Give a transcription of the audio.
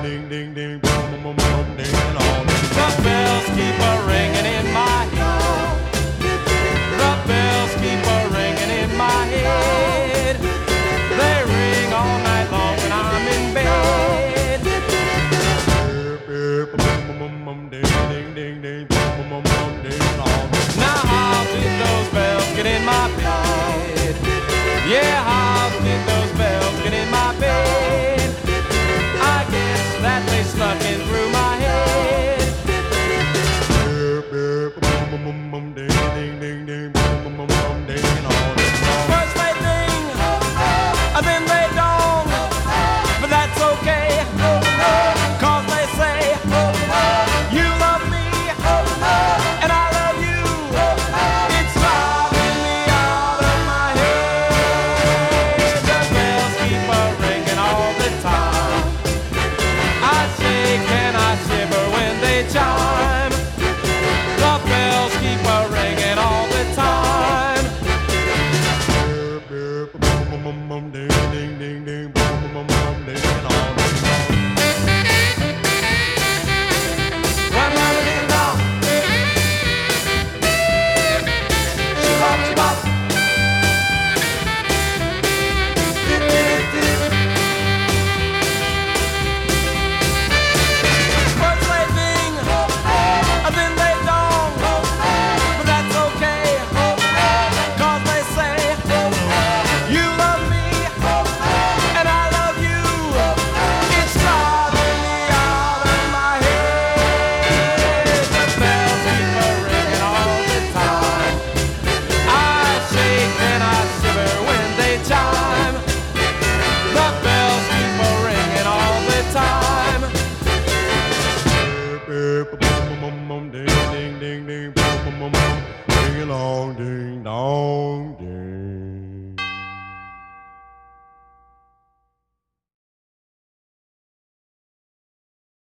ding, ding, ding, boom, boom, boom, boom, ding, and all. The bells keep a ringing in my head. The bells keep a ringing in my head. They ring all night long when I'm in bed. Boom, boom, boom, ding, ding, ding, ding, boom, boom, boom, boom, ding, and all. Now how did those bells get in my bed? Yeah, how did those bells get in my bed? I guess that they snuck in through my head. Boom, boom, boom, boom, ding, ding, ding, ding, boom, boom, boom, boom, ding, and all. First they ding, and then they don't, but that's okay, 'cause they say, you love me, and I love you. It's driving me out of my head. The bells keep a ringing all the time. I shake and I shiver when they chime. The bells keep a ringing all the time. Boom, boom, boom, boom, ding, ding, ding, ding, boom, boom, boom, boom, ding, and all. First they ding, and then they don't, but that's okay, 'cause they say, you love me, and I love you. It's driving me out of my head. The bells keep a ringing all the time. I shake and I shiver when they chime. The bells keep a ringing all the time. Boom, boom, boom, boom, ding, ding, ding, ding, boom, boom, boom, boom, ding along, ding dong, ding.